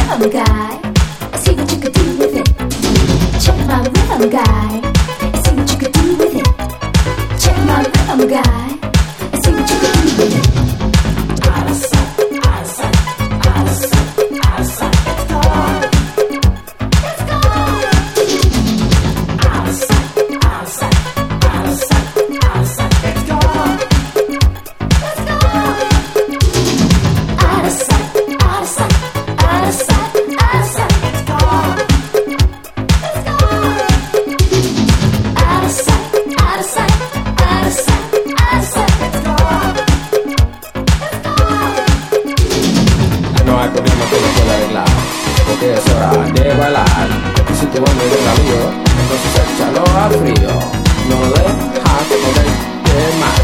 rhythm, guy. See what you could do with it. Check my rhythm, guy. See what you could do with it. Check my rhythm, guy. See what you could do with it. Out of sight, out of sight, out of sight, out of sight. It's gone. It's gone. Out of sight, out of sight, out of sight, out of sight. It's gone. It's gone. Out of sight, out of sight, out of sight, out of sight. It's gone. It's gone. Out of sight, out of sight, out of sight, out of sight. It's gone. It's gone. No hay problema que no pueda arreglar, porque es hora de bailar. Y si tu hombre llega lío, entonces échalo al frío. No lo dejas joderte más.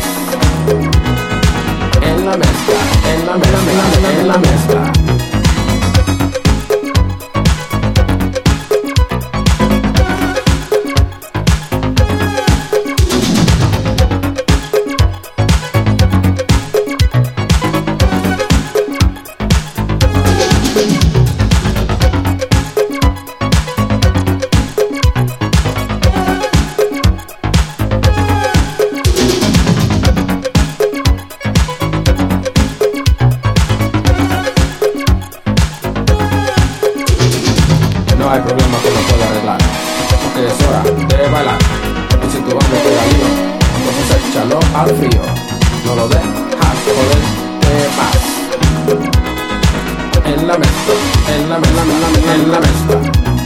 En la mezcla, en la mezcla, en la mezcla. No hay problema que no pueda arreglar, porque es hora de bailar. Y si tu hombre te da lío, entonces échalo al frío. No lo dejas joderte más. En la mezcla, en la mezcla, en la mezcla.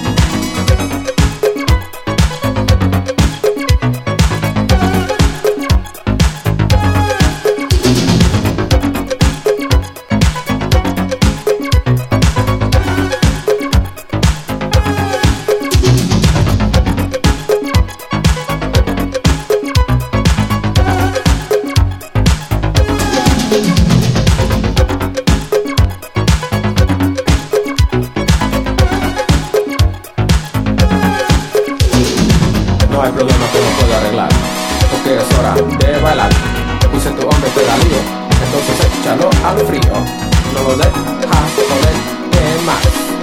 No hay problema que no pueda arreglar, porque es hora de bailar. Y si tu hombre te da lío, entonces échalo al frío. No lo dejas joderte más.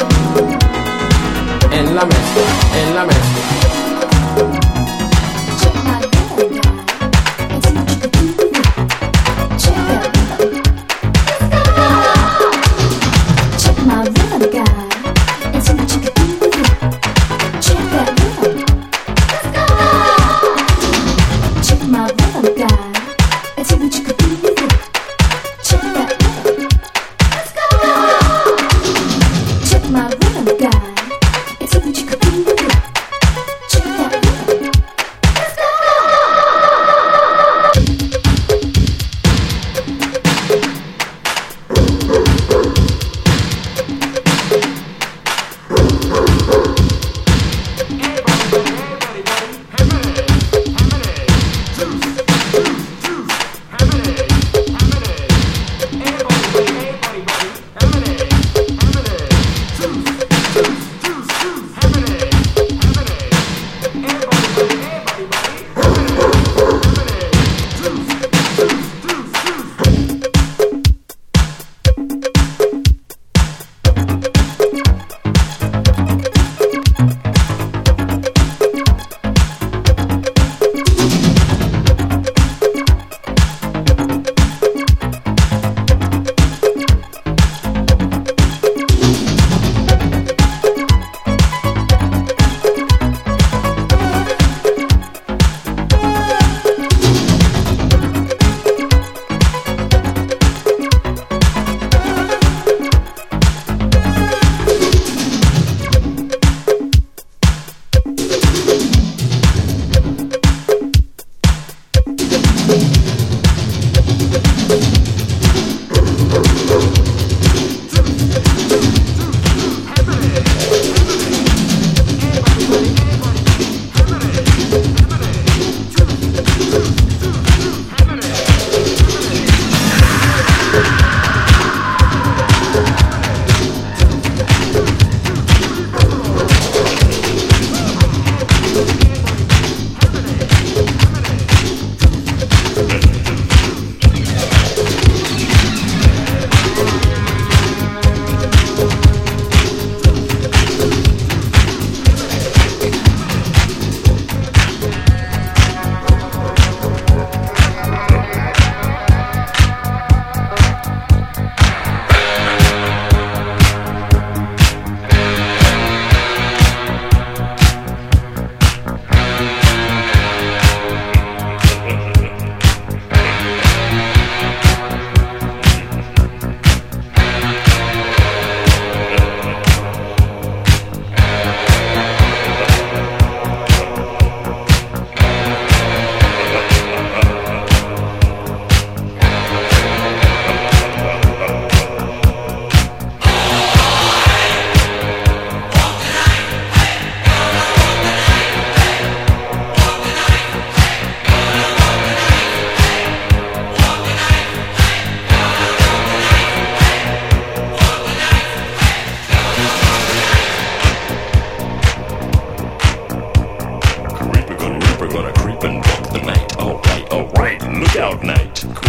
En la mezcla, en la mezcla. Check my rhythm, guy. And see what you could do with it. Check that rhythm. It's gone. Check my rhythm, guy. And see what you could do with it. Check that rhythm. It's gone. Check my rhythm, guy. And see what you could do with it. Check that rhythm. It's gone. Check my rhythm, guy. And see what you could do with it. Check that rhythm. It's gone.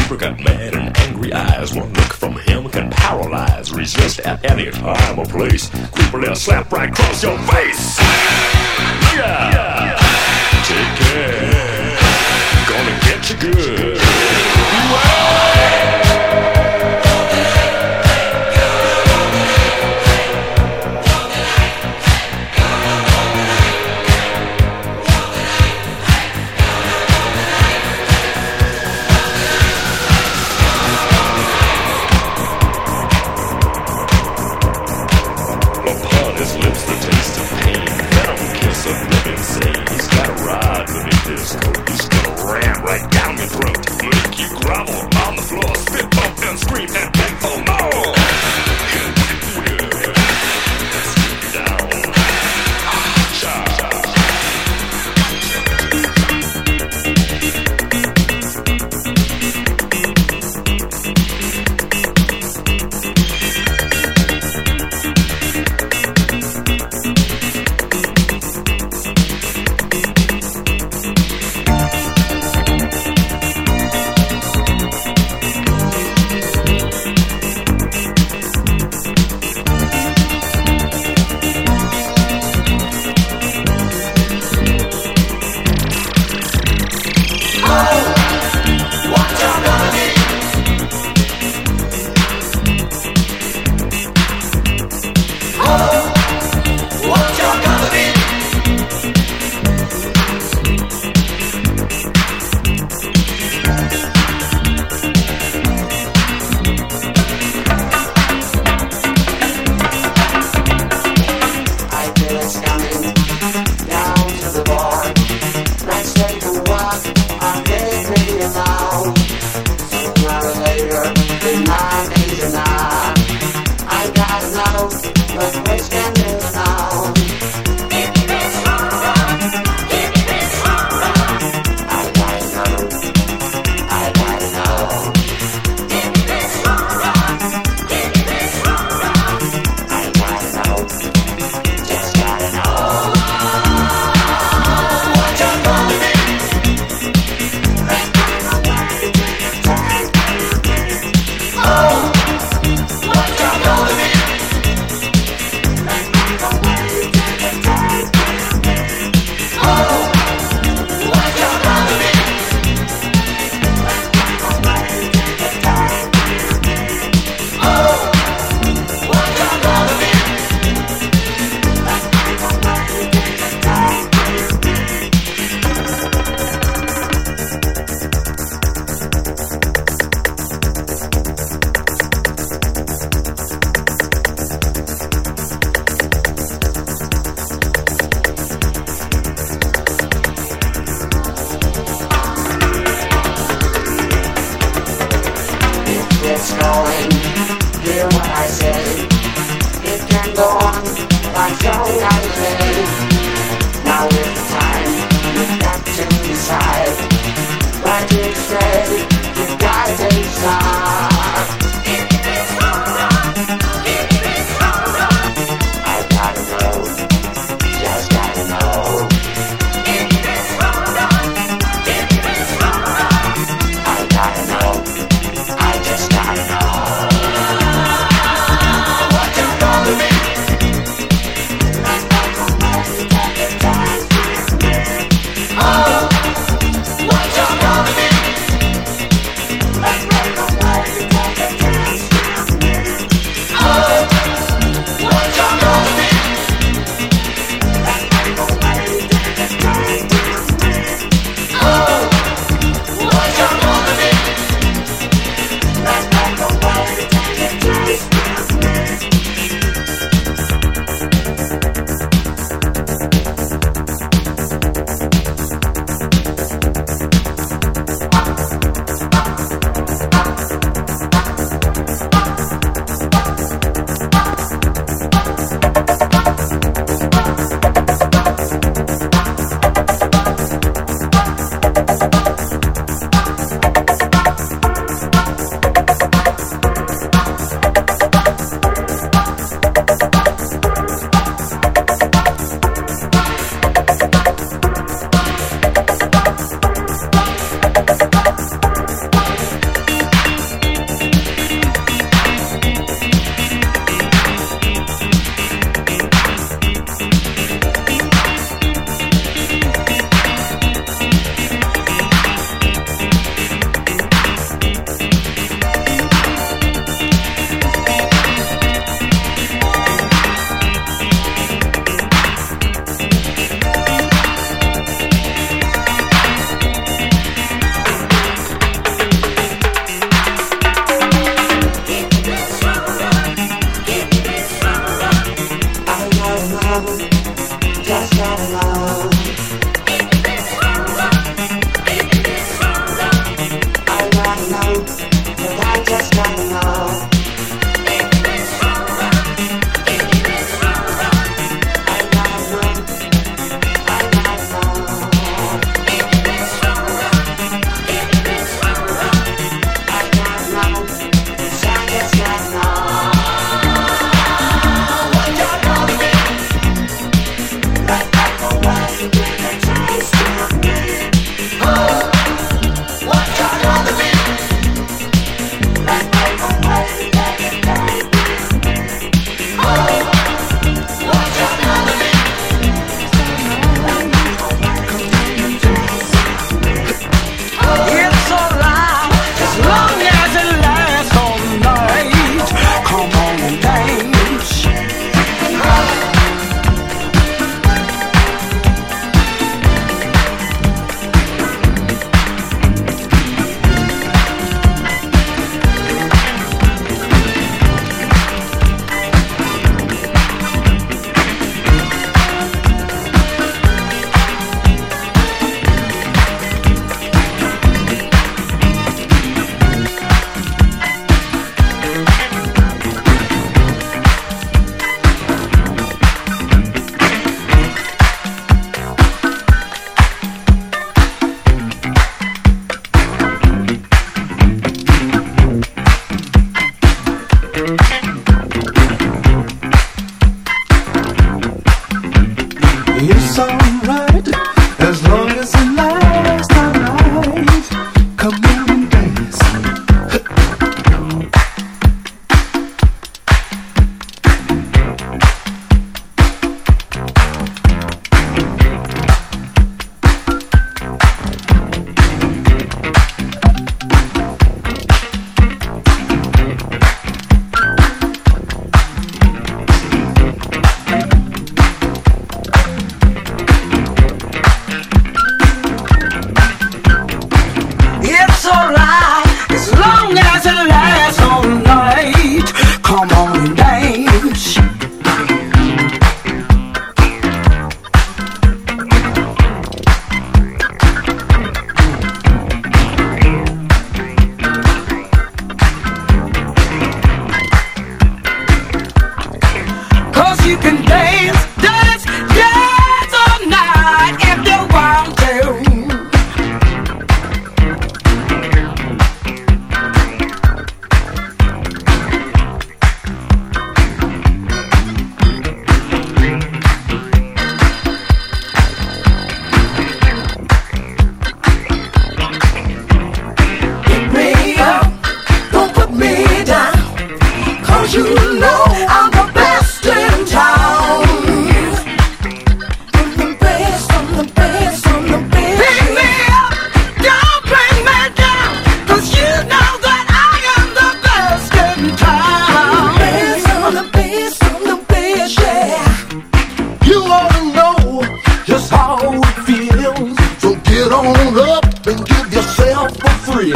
Reaper got mad and angry eyes. One look from him can paralyze. Resist at any time or place. Creeper, they'll slap right across your face. Yeah. Take care. Gonna get you good.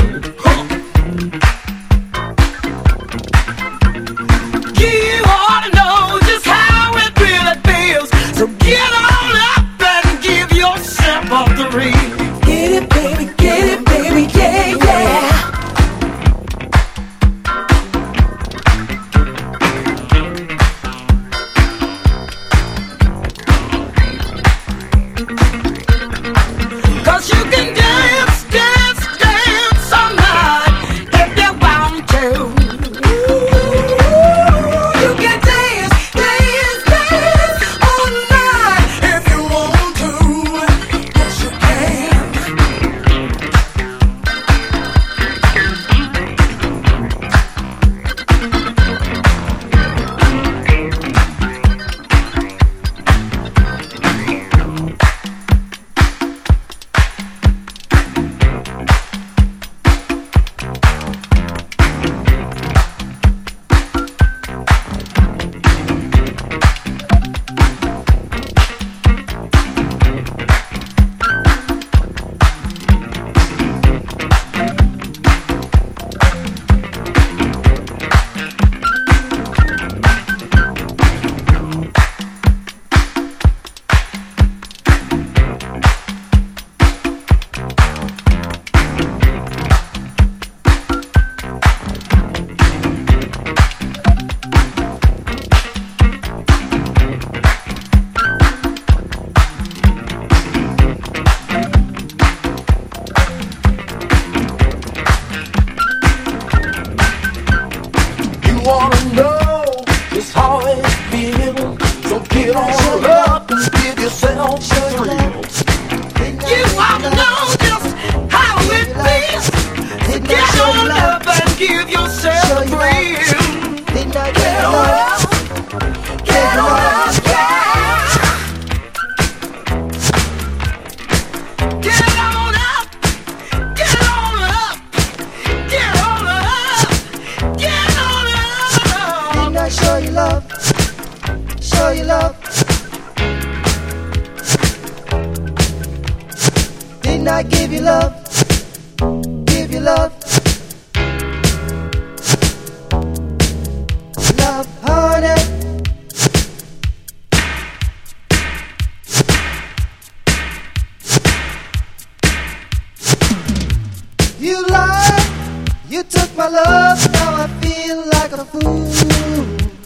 You ought to know just how it really feels. So get on up and give yourself a thrill. Get it, baby, yeah, yeah. Cause you can dance, dance, dance all night if you want to. You can dance, dance, dance all night if you want to. Yes, you can. You wanna know just how it feels, so get on up and give yourself a thrill. You wanna know just how it feels, so get on up and give yourself a thrill. Get on up, get on up, yeah. Get on up, get on up, get on up, get on up. Didn't I show you love? Show you love. Didn't I give you love? Give you love. Love, honey. You lied, you took my love, now I feel like a fool.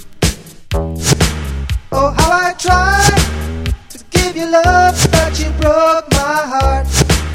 Oh, how I tried to give you love, but you broke my heart.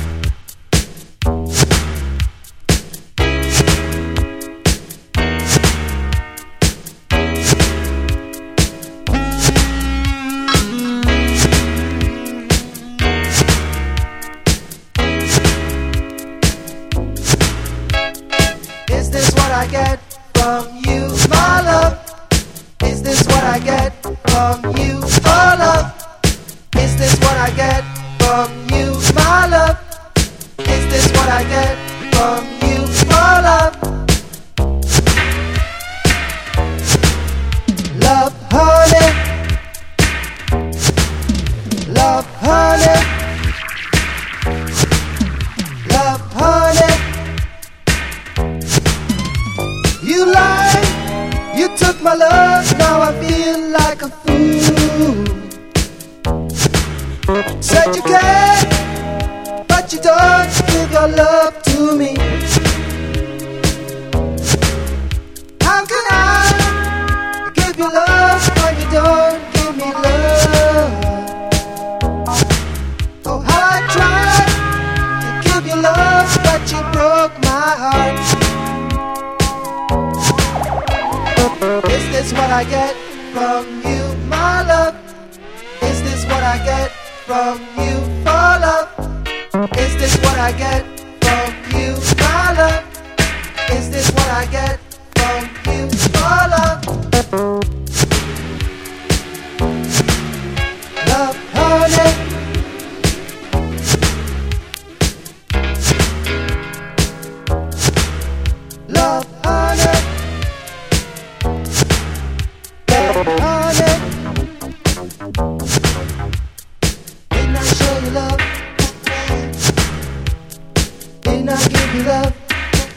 Is this what I get from you, my love? Is this what I get from you, for love? Is this what I get from you, my love? Is this what I get from you, for love? Love, honey. Love, honey. Love, honey. You lied, you took my love, now I feel like a fool. Said you can, but you don't give your love to me. How can I give you love when you don't give me love? Oh, how I tried to give you love, but you broke my heart. Is this what I get from you, my love? Is this what I get from you, for love? Is this what I get from you, my love? Is this what I get from you, for love? Love, honey. Love, honey. Honey, didn't I show you love? Didn't I give you love?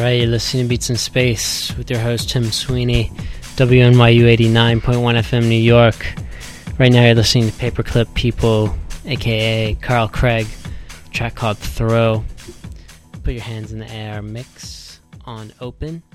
Alright, you're listening to Beats in Space with your host Tim Sweeney, WNYU 89.1 FM New York. Right now you're listening to Paperclip People, aka Carl Craig, a track called Throw. Put your hands in the air, mix on open.